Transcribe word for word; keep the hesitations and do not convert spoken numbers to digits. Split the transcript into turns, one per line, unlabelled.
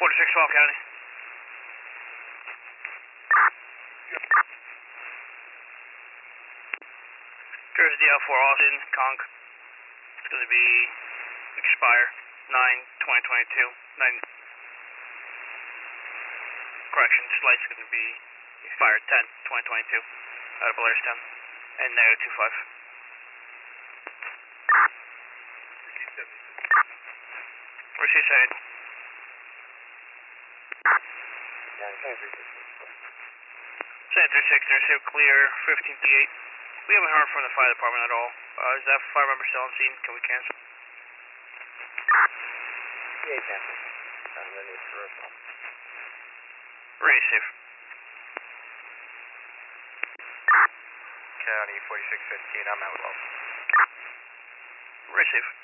forty-six twelve County. Jersey D L four Austin, Conk. It's going to be expire nine twenty twenty-two. nine Correction, slight's going to be expired ten twenty twenty-two out of Polaris ten and negative two five. Receive side. Side three six, receive clear, fifteen P eight. We haven't heard from the fire department at all. Uh, is that fire member still on scene? Can we cancel?
Yeah, cancel. I'm ready for a call.
Receive.
County forty-six fifteen, I'm out low.
Receive.